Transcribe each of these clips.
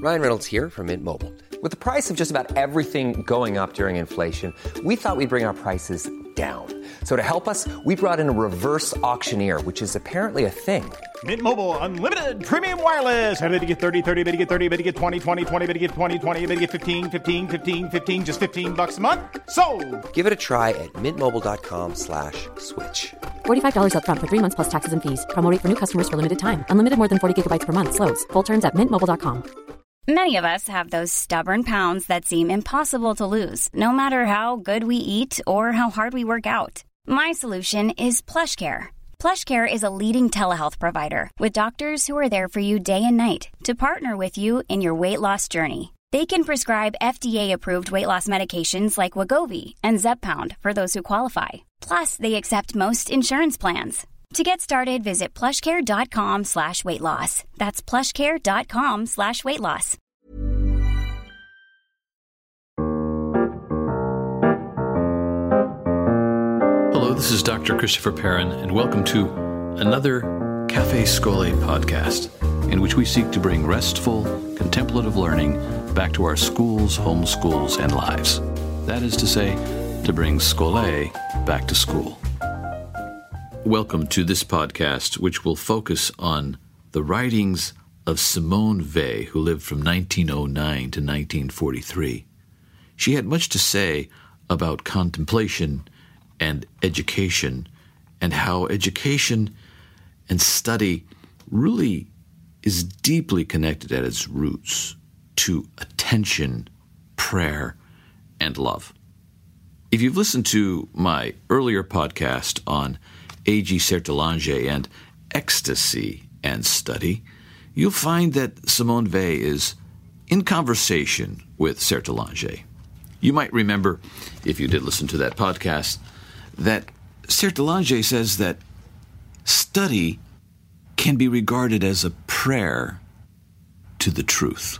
Ryan Reynolds here from Mint Mobile. With the price of just about everything going up during inflation, we thought we'd bring our prices down. So to help us, we brought in a reverse auctioneer, which is apparently a thing. Mint Mobile Unlimited Premium Wireless. How to get 30, 30, bit to get 30, bit to get 20, 20, 20, bit to get 20, 20, bit to get 15, 15, 15, 15, just $15 a month? Sold! Give it a try at mintmobile.com/switch. $45 up front for 3 months plus taxes and fees. Promo rate for new customers for limited time. Unlimited more than 40 gigabytes per month. Slows full terms at mintmobile.com. Many of us have those stubborn pounds that seem impossible to lose, no matter how good we eat or how hard we work out. My solution is PlushCare. PlushCare is a leading telehealth provider with doctors who are there for you day and night to partner with you in your weight loss journey. They can prescribe FDA-approved weight loss medications like Wegovy and Zepbound for those who qualify. Plus, they accept most insurance plans. To get started, visit plushcare.com/weightloss. That's plushcare.com/weightloss. Hello, this is Dr. Christopher Perrin, and welcome to another Café Scolae podcast, in which we seek to bring restful, contemplative learning back to our schools, homeschools, and lives. That is to say, to bring Scolae back to school. Welcome to this podcast, which will focus on the writings of Simone Weil, who lived from 1909 to 1943. She had much to say about contemplation and education, and how education and study really is deeply connected at its roots to attention, prayer, and love. If you've listened to my earlier podcast on A.G. Sertillange and ecstasy and study, you'll find that Simone Weil is in conversation with Sertillange. You might remember, if you did listen to that podcast, that Sertillange says that study can be regarded as a prayer to the truth.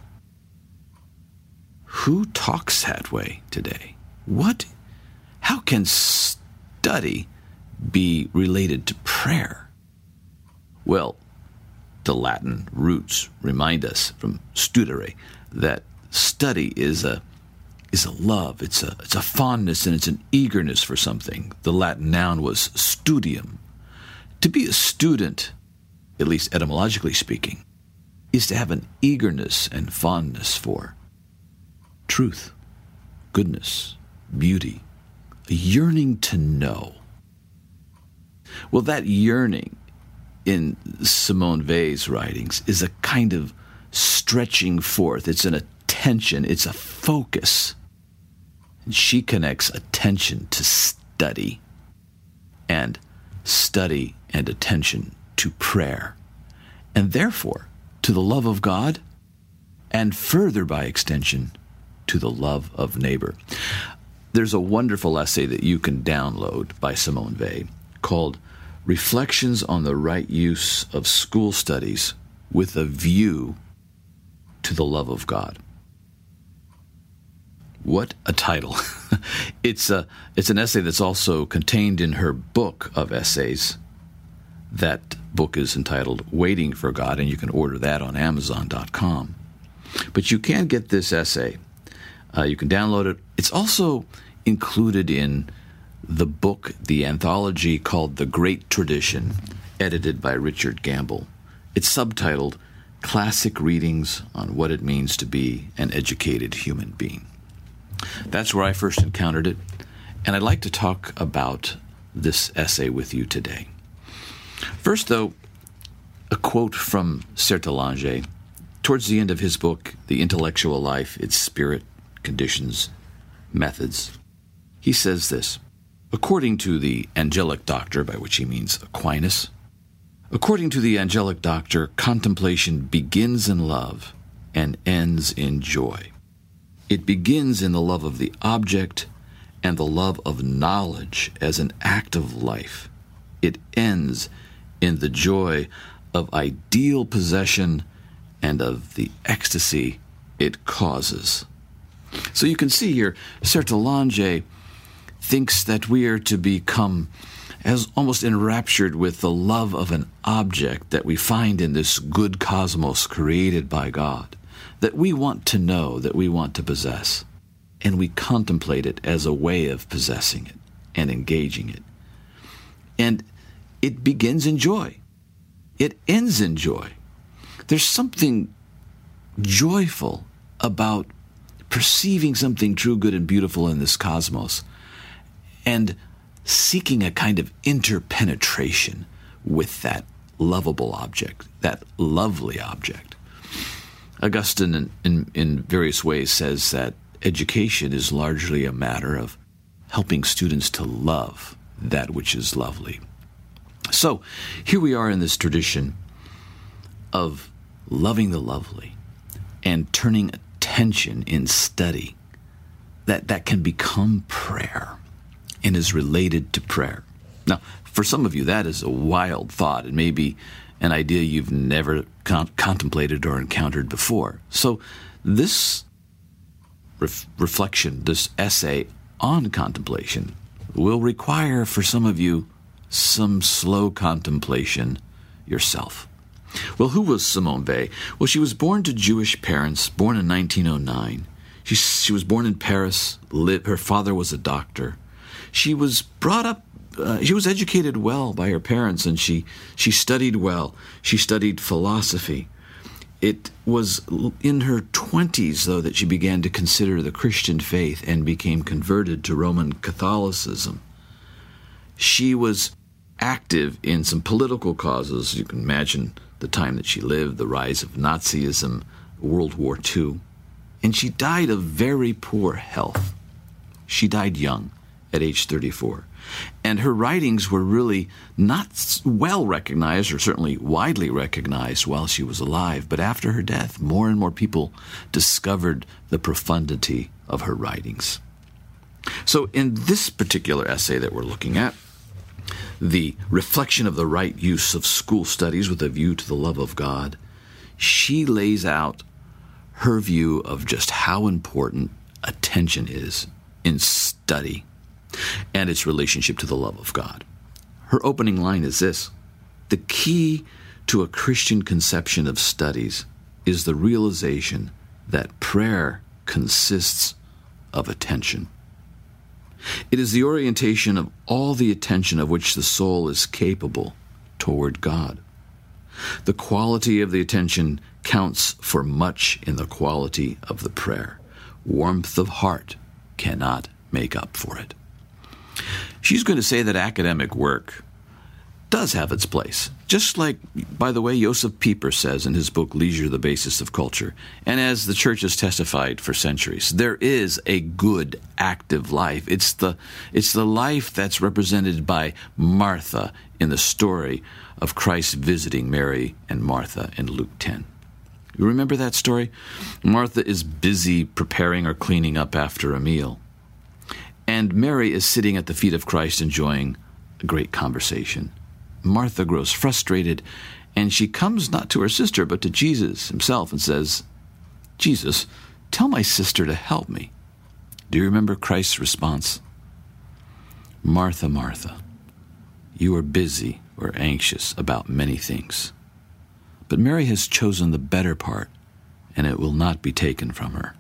Who talks that way today? How can study be related to prayer? Well, the Latin roots remind us from studere that study is a love, it's a fondness, and it's an eagerness for something. The Latin noun was studium. To be a student, at least etymologically speaking, is to have an eagerness and fondness for truth, goodness, beauty, a yearning to know. Well, that yearning in Simone Weil's writings is a kind of stretching forth. It's an attention. It's a focus. And she connects attention to study and attention to prayer, and therefore to the love of God, and further by extension to the love of neighbor. There's a wonderful essay that you can download by Simone Weil called Reflections on the Right Use of School Studies with a View to the Love of God. What a title. It's an essay that's also contained in her book of essays. That book is entitled Waiting for God, and you can order that on Amazon.com. But you can get this essay. You can download it. It's also included in the book, the anthology called The Great Tradition, edited by Richard Gamble. It's subtitled Classic Readings on What It Means to Be an Educated Human Being. That's where I first encountered it, and I'd like to talk about this essay with you today. First, though, a quote from Sertillange towards the end of his book, The Intellectual Life, Its Spirit, Conditions, Methods. He says this: according to the angelic doctor, by which he means Aquinas, according to the angelic doctor, contemplation begins in love and ends in joy. It begins in the love of the object and the love of knowledge as an act of life. It ends in the joy of ideal possession and of the ecstasy it causes. So you can see here, Sertillange thinks that we are to become as almost enraptured with the love of an object that we find in this good cosmos created by God. that we want to know, that we want to possess, and we contemplate it as a way of possessing it and engaging it. And it begins in joy. It ends in joy. There's something joyful about perceiving something true, good, and beautiful in this cosmos and seeking a kind of interpenetration with that lovable object, that lovely object. Augustine, in various ways, says that education is largely a matter of helping students to love that which is lovely. So here we are in this tradition of loving the lovely and turning attention in study that can become prayer and is related to prayer. Now, for some of you, that is a wild thought. It may be an idea you've never contemplated or encountered before. So this reflection, this essay on contemplation, will require for some of you some slow contemplation yourself. Well, who was Simone Weil? Well, she was born to Jewish parents, born in 1909. She was born in Paris. Her father was a doctor. She was brought up, she was educated well by her parents, and she studied well. She studied philosophy. It was in her 20s, though, that she began to consider the Christian faith and became converted to Roman Catholicism. She was active in some political causes. You can imagine the time that she lived, the rise of Nazism, World War II. And she died of very poor health. She died young, at age 34. And her writings were really not well recognized, or certainly widely recognized, while she was alive. But after her death, more and more people discovered the profundity of her writings. So in this particular essay that we're looking at, the reflection of the right use of school studies with a view to the love of God, she lays out her view of just how important attention is in study and its relationship to the love of God. Her opening line is this: the key to a Christian conception of studies is the realization that prayer consists of attention. It is the orientation of all the attention of which the soul is capable toward God. The quality of the attention counts for much in the quality of the prayer. Warmth of heart cannot make up for it. She's going to say that academic work does have its place, just like, by the way, Josef Pieper says in his book Leisure, the Basis of Culture, and as the Church has testified for centuries. There is a good, active life. It's the life that's represented by Martha in the story of Christ visiting Mary and Martha in Luke 10. You remember that story? Martha is busy preparing or cleaning up after a meal, and Mary is sitting at the feet of Christ enjoying a great conversation. Martha grows frustrated, and she comes not to her sister, but to Jesus himself and says, "Jesus, tell my sister to help me." Do you remember Christ's response? "Martha, Martha, you are busy or anxious about many things, but Mary has chosen the better part, and it will not be taken from her."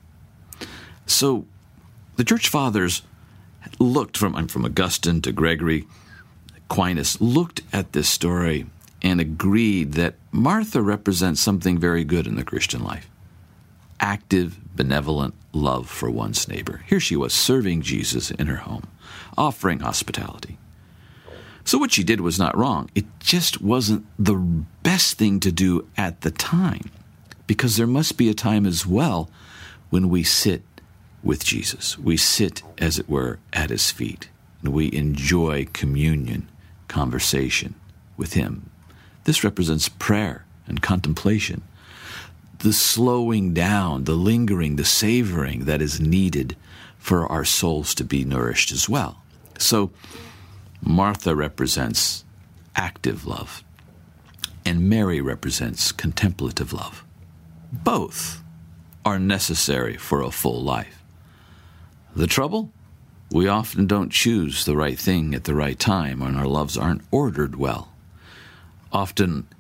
So the Church Fathers looked from Augustine to Gregory, Aquinas, looked at this story and agreed that Martha represents something very good in the Christian life: active, benevolent love for one's neighbor. Here she was serving Jesus in her home, offering hospitality. So what she did was not wrong. It just wasn't the best thing to do at the time, because there must be a time as well when we sit with Jesus. We sit, as it were, at his feet, and we enjoy communion, conversation with him. This represents prayer and contemplation, the slowing down, the lingering, the savoring that is needed for our souls to be nourished as well. So Martha represents active love, and Mary represents contemplative love. Both are necessary for a full life. The trouble? We often don't choose the right thing at the right time, and our loves aren't ordered well. Often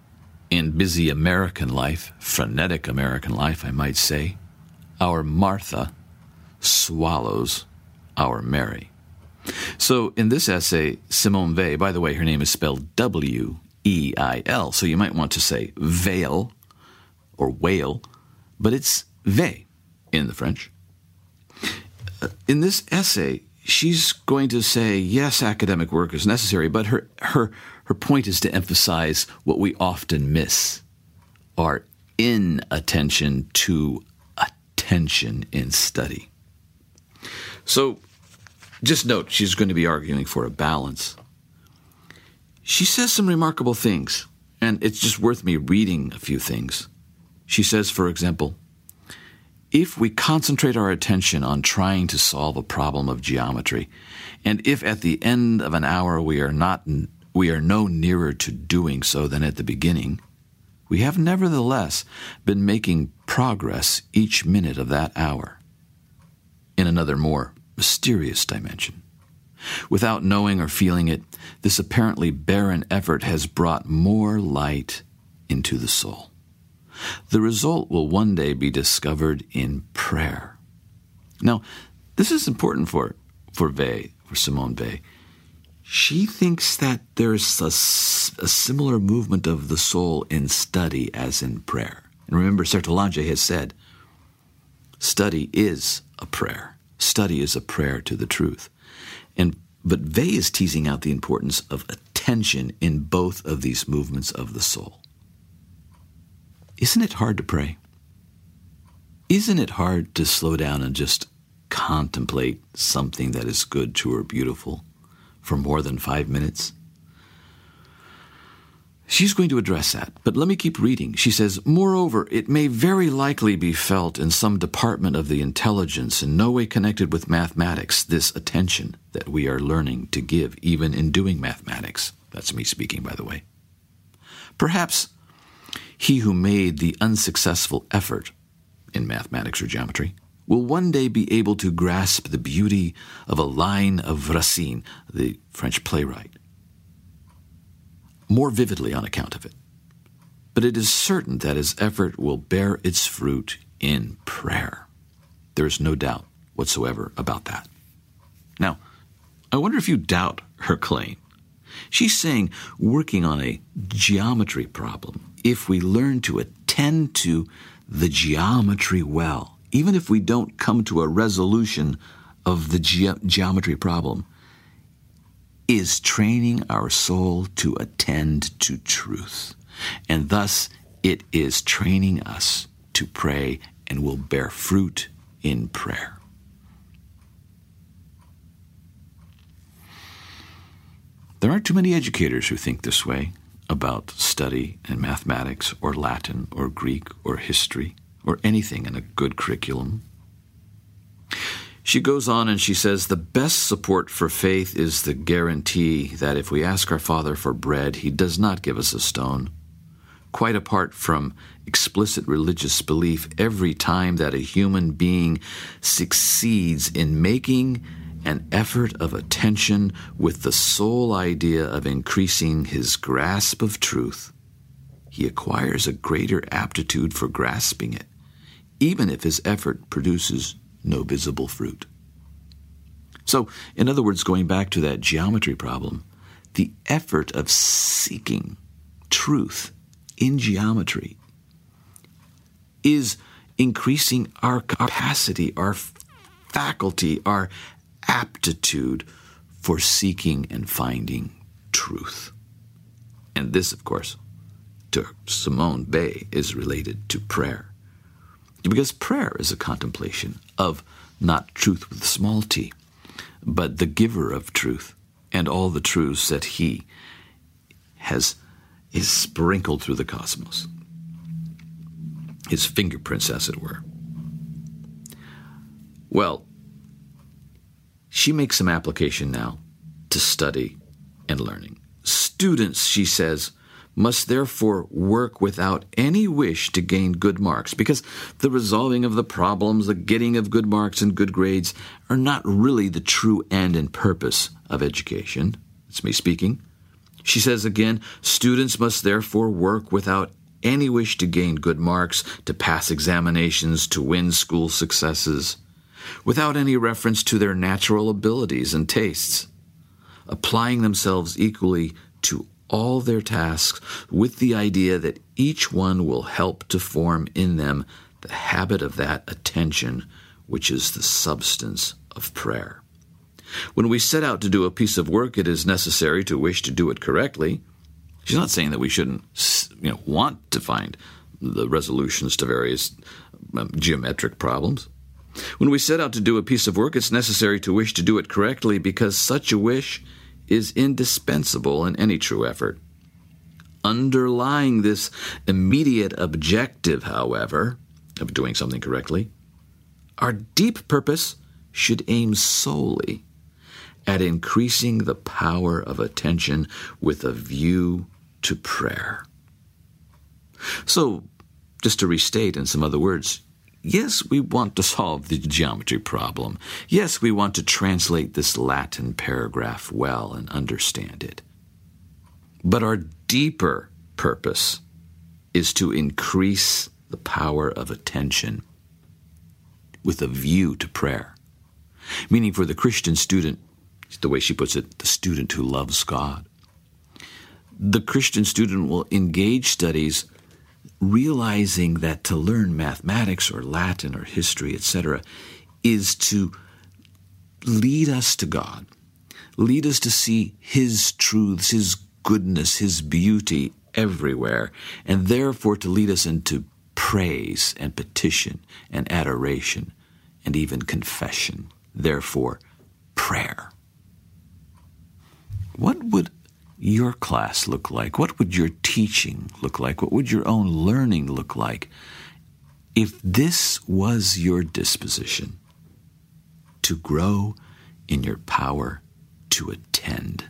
In busy American life, frenetic American life, I might say, our Martha swallows our Mary. So in this essay, Simone Weil, by the way, her name is spelled W-E-I-L, so you might want to say veil or whale, but it's Weil in the French. In this essay, she's going to say, yes, academic work is necessary, but her point is to emphasize what we often miss, our inattention to attention in study. So just note, she's going to be arguing for a balance. She says some remarkable things, and it's just worth me reading a few things. She says, for example, if we concentrate our attention on trying to solve a problem of geometry, and if at the end of an hour we are no nearer to doing so than at the beginning, we have nevertheless been making progress each minute of that hour. In another more mysterious dimension, without knowing or feeling it, this apparently barren effort has brought more light into the soul. The result will one day be discovered in prayer. Now, this is important for Weil, for Simone Weil. She thinks that there's a similar movement of the soul in study as in prayer. And remember, Sertalange has said, study is a prayer. Study is a prayer to the truth. But Weil is teasing out the importance of attention in both of these movements of the soul. Isn't it hard to pray? Isn't it hard to slow down and just contemplate something that is good, true, or beautiful for more than 5 minutes? She's going to address that, but let me keep reading. She says, moreover, it may very likely be felt in some department of the intelligence in no way connected with mathematics, this attention that we are learning to give even in doing mathematics. That's me speaking, by the way. Perhaps he who made the unsuccessful effort in mathematics or geometry will one day be able to grasp the beauty of a line of Racine, the French playwright, more vividly on account of it. But it is certain that his effort will bear its fruit in prayer. There is no doubt whatsoever about that. Now, I wonder if you doubt her claim. She's saying working on a geometry problem, if we learn to attend to the geometry well, even if we don't come to a resolution of the geometry problem, is training our soul to attend to truth. And thus, it is training us to pray and will bear fruit in prayer. There aren't too many educators who think this way about study and mathematics or Latin or Greek or history or anything in a good curriculum. She goes on and she says, the best support for faith is the guarantee that if we ask our Father for bread, he does not give us a stone. Quite apart from explicit religious belief, every time that a human being succeeds in making an effort of attention with the sole idea of increasing his grasp of truth, he acquires a greater aptitude for grasping it, even if his effort produces no visible fruit. So, in other words, going back to that geometry problem, the effort of seeking truth in geometry is increasing our capacity, our faculty, our aptitude for seeking and finding truth. And this, of course, to Simone Weil, is related to prayer. Because prayer is a contemplation of not truth with a small t, but the giver of truth and all the truths that he is sprinkled through the cosmos. His fingerprints, as it were. Well, she makes some application now to study and learning. Students, she says, must therefore work without any wish to gain good marks, because the resolving of the problems, the getting of good marks and good grades are not really the true end and purpose of education. It's me speaking. She says again, students must therefore work without any wish to gain good marks, to pass examinations, to win school successes, without any reference to their natural abilities and tastes, applying themselves equally to all their tasks with the idea that each one will help to form in them the habit of that attention which is the substance of prayer. When we set out to do a piece of work, it is necessary to wish to do it correctly. She's not saying that we shouldn't want to find the resolutions to various geometric problems. When we set out to do a piece of work, it's necessary to wish to do it correctly because such a wish is indispensable in any true effort. Underlying this immediate objective, however, of doing something correctly, our deep purpose should aim solely at increasing the power of attention with a view to prayer. So, just to restate in some other words, yes, we want to solve the geometry problem. Yes, we want to translate this Latin paragraph well and understand it. But our deeper purpose is to increase the power of attention with a view to prayer. Meaning for the Christian student, the way she puts it, the student who loves God. The Christian student will engage studies realizing that to learn mathematics or Latin or history, etc., is to lead us to God, lead us to see His truths, His goodness, His beauty everywhere, and therefore to lead us into praise and petition and adoration and even confession, therefore prayer. What would your class look like? What would your teaching look like? What would your own learning look like if this was your disposition to grow in your power to attend?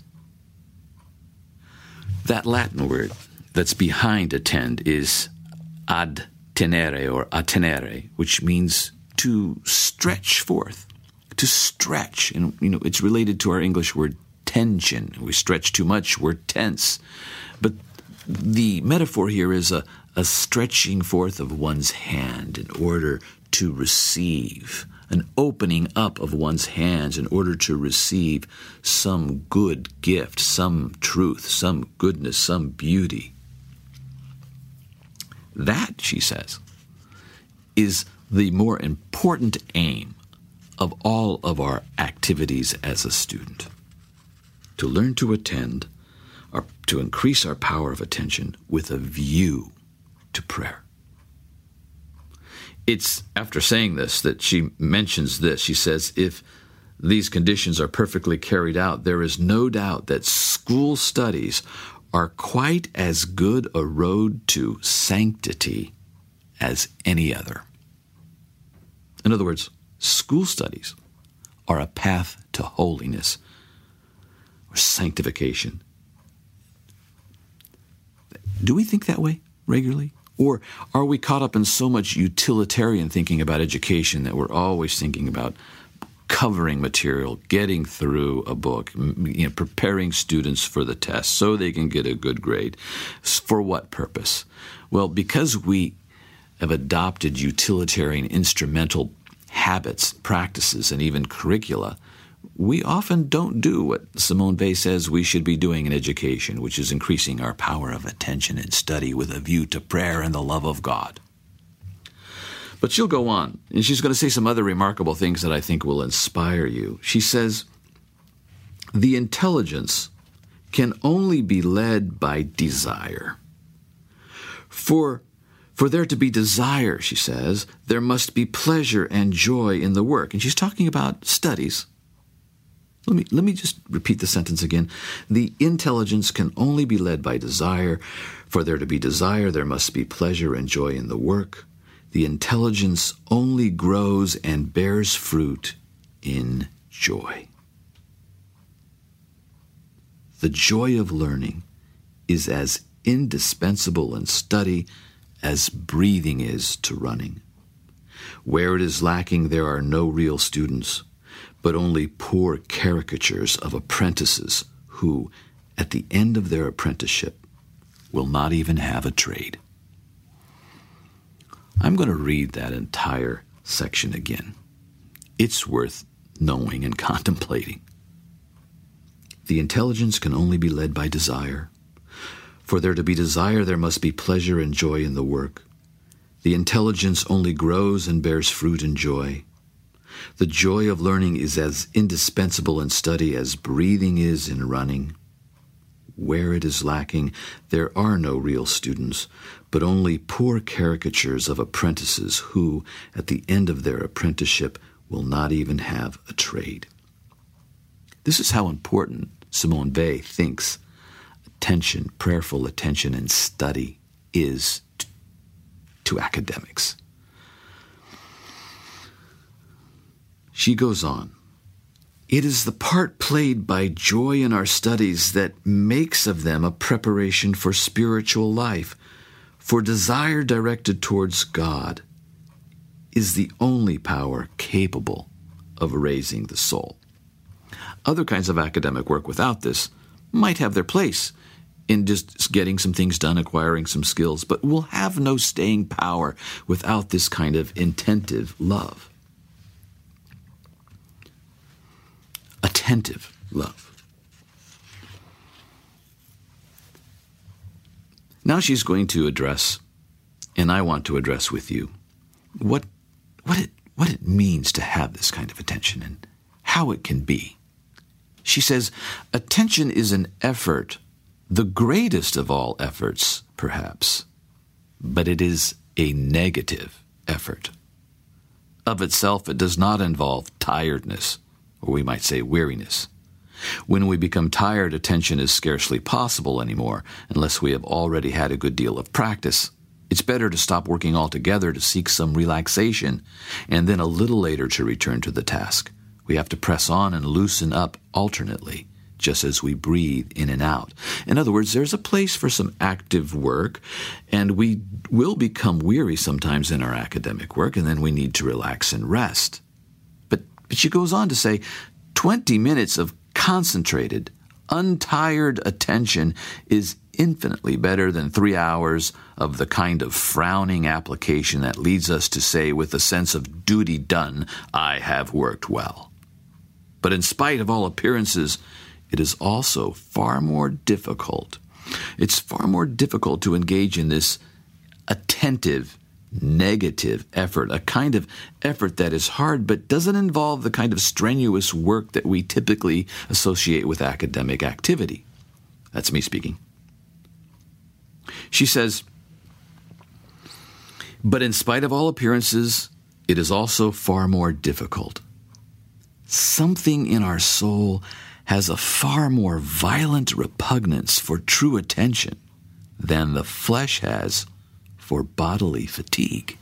That Latin word that's behind attend is ad tenere or attenere, which means to stretch forth, to stretch. And, it's related to our English word tension. We stretch too much, we're tense. But the metaphor here is a stretching forth of one's hand in order to receive, an opening up of one's hands in order to receive some good gift, some truth, some goodness, some beauty. That, she says, is the more important aim of all of our activities as a student. To learn to attend, or to increase our power of attention with a view to prayer. It's after saying this that she mentions this. She says, if these conditions are perfectly carried out, there is no doubt that school studies are quite as good a road to sanctity as any other. In other words, school studies are a path to holiness or sanctification. Do we think that way regularly? Or are we caught up in so much utilitarian thinking about education that we're always thinking about covering material, getting through a book, preparing students for the test so they can get a good grade? For what purpose? Well, because we have adopted utilitarian instrumental habits, practices, and even curricula, we often don't do what Simone Weil says we should be doing in education, which is increasing our power of attention and study with a view to prayer and the love of God. But she'll go on, and she's going to say some other remarkable things that I think will inspire you. She says, the intelligence can only be led by desire. For there to be desire, she says, there must be pleasure and joy in the work. And she's talking about studies. Let me just repeat the sentence again. The intelligence can only be led by desire. For there to be desire, there must be pleasure and joy in the work. The intelligence only grows and bears fruit in joy. The joy of learning is as indispensable in study as breathing is to running. Where it is lacking, there are no real students, but only poor caricatures of apprentices who, at the end of their apprenticeship, will not even have a trade. I'm going to read that entire section again. It's worth knowing and contemplating. The intelligence can only be led by desire. For there to be desire, there must be pleasure and joy in the work. The intelligence only grows and bears fruit and joy. The joy of learning is as indispensable in study as breathing is in running. Where it is lacking, there are no real students, but only poor caricatures of apprentices who, at the end of their apprenticeship, will not even have a trade. This is how important Simone Weil thinks attention, prayerful attention and study is to academics. She goes on, "It is the part played by joy in our studies that makes of them a preparation for spiritual life, for desire directed towards God is the only power capable of raising the soul." Other kinds of academic work without this might have their place in just getting some things done, acquiring some skills, but will have no staying power without this kind of intentive love. Attentive love. Now she's going to address, and I want to address with you, what it means to have this kind of attention and how it can be. She says, attention is an effort, the greatest of all efforts, perhaps, but it is a negative effort. Of itself, it does not involve tiredness, or we might say weariness. When we become tired, attention is scarcely possible anymore, unless we have already had a good deal of practice. It's better to stop working altogether to seek some relaxation, and then a little later to return to the task. We have to press on and loosen up alternately, just as we breathe in and out. In other words, there's a place for some active work, and we will become weary sometimes in our academic work, and then we need to relax and rest. But she goes on to say, 20 minutes of concentrated, untired attention is infinitely better than 3 hours of the kind of frowning application that leads us to say with a sense of duty done, I have worked well. But in spite of all appearances, it is also far more difficult. It's far more difficult to engage in this attentive, negative effort, a kind of effort that is hard but doesn't involve the kind of strenuous work that we typically associate with academic activity. That's me speaking. She says, but in spite of all appearances, it is also far more difficult. Something in our soul has a far more violent repugnance for true attention than the flesh has for bodily fatigue.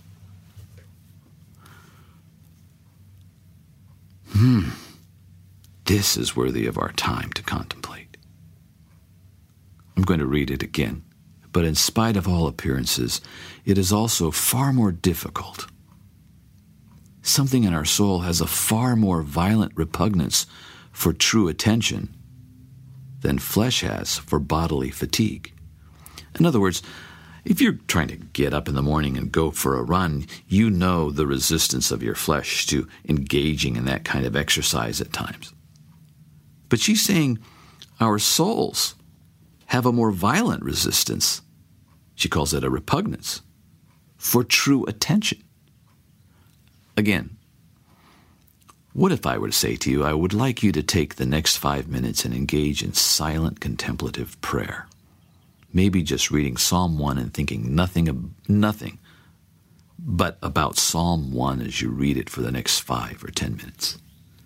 This is worthy of our time to contemplate. I'm going to read it again. But in spite of all appearances, it is also far more difficult. Something in our soul has a far more violent repugnance for true attention than flesh has for bodily fatigue. In other words, if you're trying to get up in the morning and go for a run, you know the resistance of your flesh to engaging in that kind of exercise at times. But she's saying our souls have a more violent resistance. She calls it a repugnance for true attention. Again, what if I were to say to you, I would like you to take the next 5 minutes and engage in silent contemplative prayer? Maybe just reading Psalm 1 and thinking nothing but about Psalm 1 as you read it for the next 5 or 10 minutes.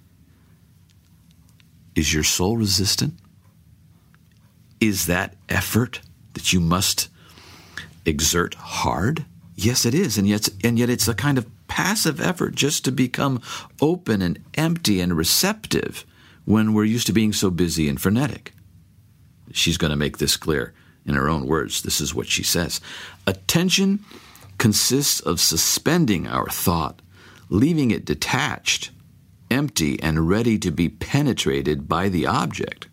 Is your soul resistant? Is that effort that you must exert hard? Yes, it is, and yet it's a kind of passive effort just to become open and empty and receptive when we're used to being so busy and frenetic. She's going to make this clear in her own words. This is what she says. Attention consists of suspending our thought, leaving it detached, empty, and ready to be penetrated by the object.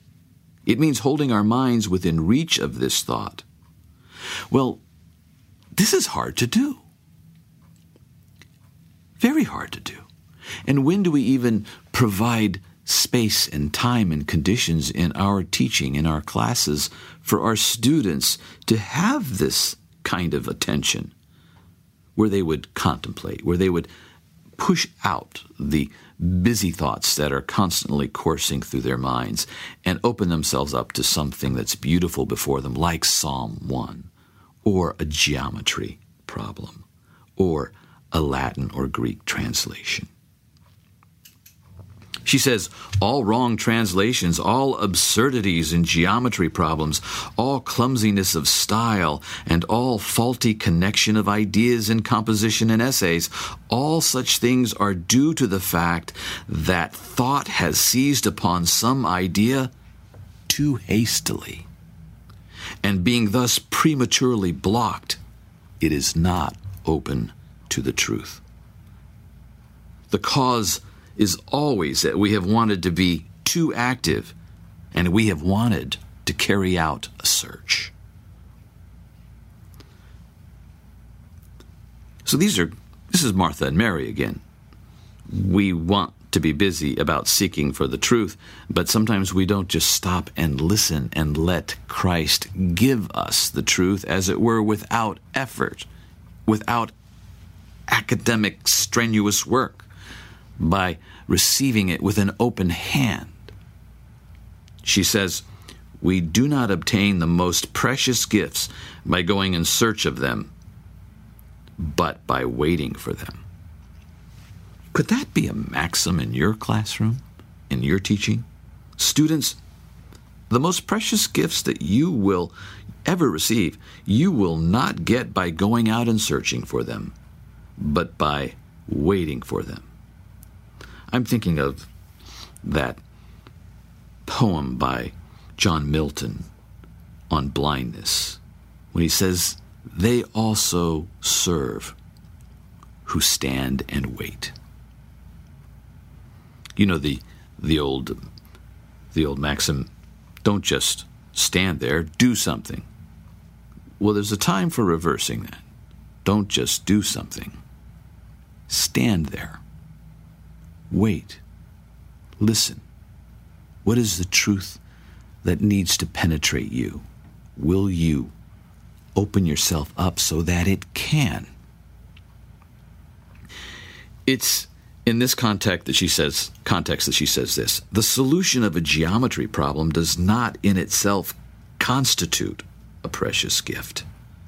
It means holding our minds within reach of this thought. Well, This is hard to do. Very hard to do. And when do we even provide space and time and conditions in our teaching, in our classes, for our students to have this kind of attention, where they would contemplate, where they would push out the busy thoughts that are constantly coursing through their minds and open themselves up to something that's beautiful before them, like Psalm 1, or a geometry problem, or a Latin or Greek translation. She says, all wrong translations, all absurdities in geometry problems, all clumsiness of style, and all faulty connection of ideas in composition and essays, all such things are due to the fact that thought has seized upon some idea too hastily. And being thus prematurely blocked, it is not open to the truth. The cause is always that we have wanted to be too active, and we have wanted to carry out a search. So this is Martha and Mary again. We want to be busy about seeking for the truth, but sometimes we don't just stop and listen and let Christ give us the truth, as it were, without effort, without academic strenuous work, by receiving it with an open hand. She says, we do not obtain the most precious gifts by going in search of them, but by waiting for them. Could that be a maxim in your classroom, in your teaching? Students, the most precious gifts that you will ever receive, you will not get by going out and searching for them, but by waiting for them. I'm thinking of that poem by John Milton on blindness, when he says, they also serve who stand and wait. You know the old maxim, don't just stand there, do something. Well, there's a time for reversing that. Don't just do something. Stand there. Wait. Listen. What is the truth that needs to penetrate you? Will you open yourself up so that it can? It's in this context that she says this. The solution of a geometry problem does not in itself constitute a precious gift.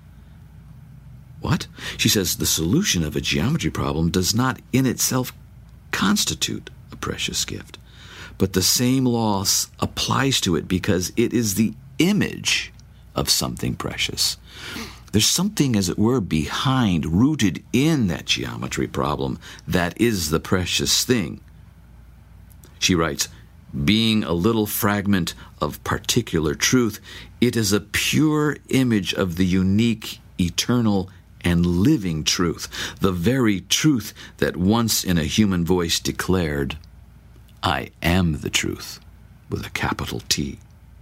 What? She says the solution of a geometry problem does not in itself constitute a precious gift, but the same law applies to it because it is the image of something precious. There's something, as it were, behind, rooted in that geometry problem that is the precious thing. She writes, being a little fragment of particular truth, it is a pure image of the unique, eternal, and living truth, the very truth that once in a human voice declared, I am the truth, with a capital T.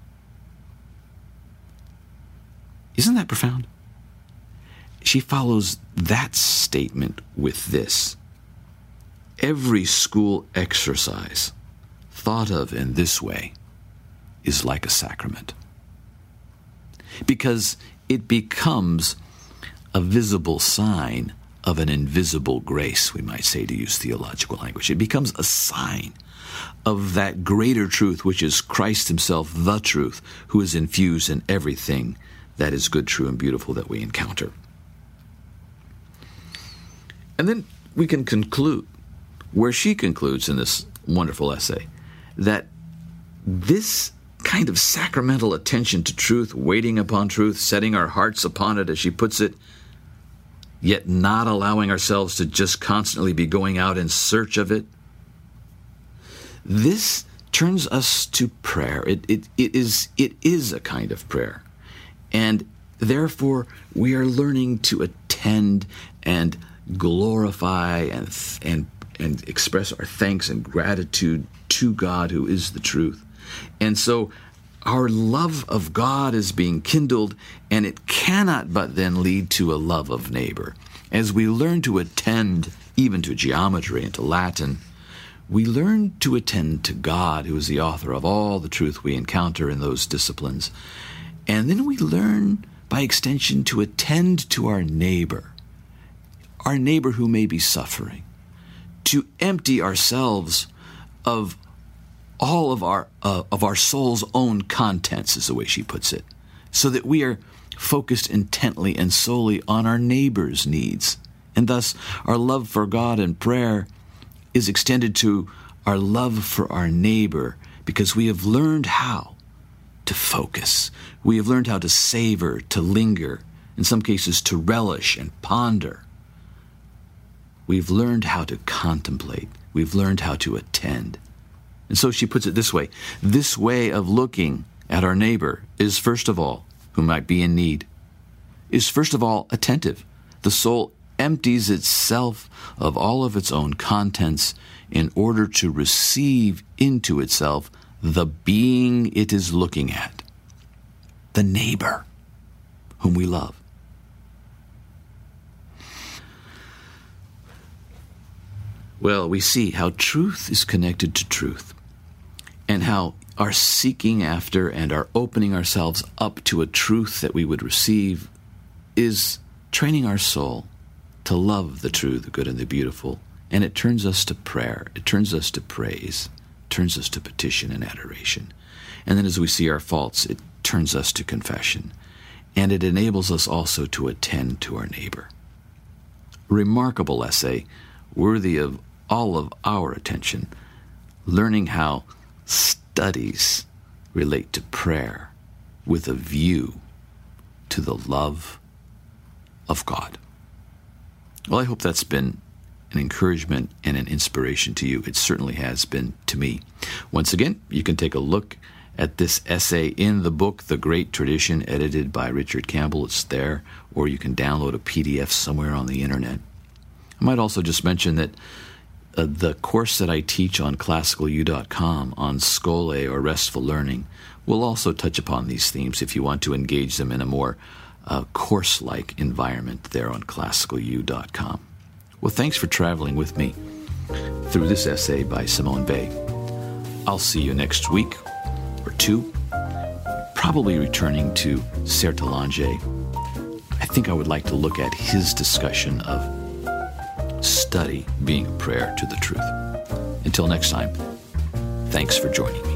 Isn't that profound? She follows that statement with this. Every school exercise thought of in this way is like a sacrament, because it becomes a visible sign of an invisible grace, we might say, to use theological language. It becomes a sign of that greater truth, which is Christ himself, the truth, who is infused in everything that is good, true, and beautiful that we encounter. And then we can conclude, where she concludes in this wonderful essay, that this kind of sacramental attention to truth, waiting upon truth, setting our hearts upon it, as she puts it, yet not allowing ourselves to just constantly be going out in search of it, this turns us to prayer. It is a kind of prayer. And therefore, we are learning to attend and glorify and express our thanks and gratitude to God, who is the truth. And so our love of God is being kindled, and it cannot but then lead to a love of neighbor. As we learn to attend even to geometry and to Latin, we learn to attend to God, who is the author of all the truth we encounter in those disciplines. And then we learn, by extension, to attend to our neighbor who may be suffering, to empty ourselves of all of our soul's own contents, is the way she puts it, so that we are focused intently and solely on our neighbor's needs. And thus, our love for God and prayer is extended to our love for our neighbor, because we have learned how to focus. We have learned how to savor, to linger, in some cases to relish and ponder. We've learned how to contemplate. We've learned how to attend. And so she puts it this way of looking at our neighbor is, first of all, who might be in need, is first of all attentive. The soul empties itself of all of its own contents in order to receive into itself the being it is looking at, the neighbor whom we love. Well, we see how truth is connected to truth, and how our seeking after and our opening ourselves up to a truth that we would receive is training our soul to love the true, the good, and the beautiful. And it turns us to prayer. It turns us to praise. It turns us to petition and adoration. And then as we see our faults, it turns us to confession. And it enables us also to attend to our neighbor. Remarkable essay, worthy of all of our attention, learning how studies relate to prayer with a view to the love of God. Well, I hope that's been an encouragement and an inspiration to you. It certainly has been to me. Once again, you can take a look at this essay in the book, The Great Tradition, edited by Richard Campbell. It's there, or you can download a PDF somewhere on the internet. I might also just mention that the course that I teach on classicalu.com on Schole or restful learning will also touch upon these themes if you want to engage them in a more course-like environment there on classicalu.com. Well, thanks for traveling with me through this essay by Simone Weil. I'll see you next week or two, probably returning to Sertalange. I think I would like to look at his discussion of study being a prayer to the truth. Until next time, thanks for joining me.